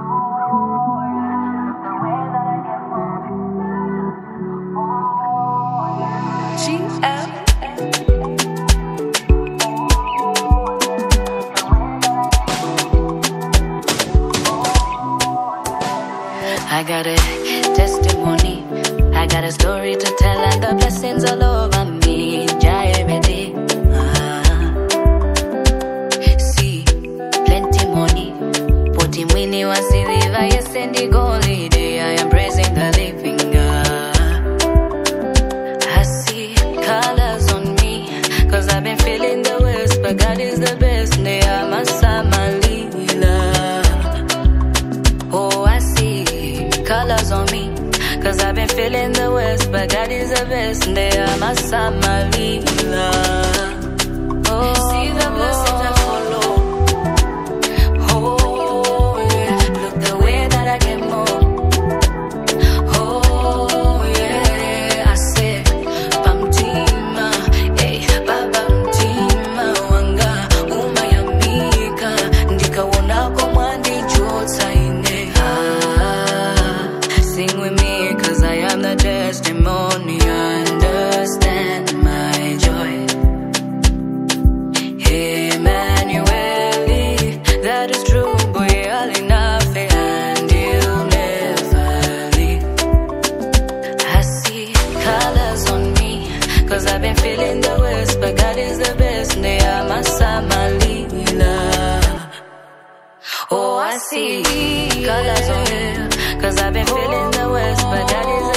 I got a testimony, I got a story to tell, and the blessings all over me. Jaebede. See, plenty money, putting winning was the river, yes, and the golden day. I am praising the living God. I see colors on me, cause I've been feeling the worst, but God is the best. They are my Samalila. Oh, I see colors on me, cause I've been feeling the worst, but God is the best. They are my Samalila. Oh, see the blessings that follow. Oh, yeah. Look the way that I get more. Oh, yeah. I said, Bamtima, hey, Babamtima, Wanga, Umayamika, Ndika Wonako Mwandi Jota ine. Sing with me, cause I am the testimony. Understand my joy. Emmanuel, that is true, boy, all enough, and you'll never leave. I see colors on me, cause I've been feeling the worst, but God is the best. They are my Samalila. Oh, I see colors on me, cause I've been feeling the worst, but God is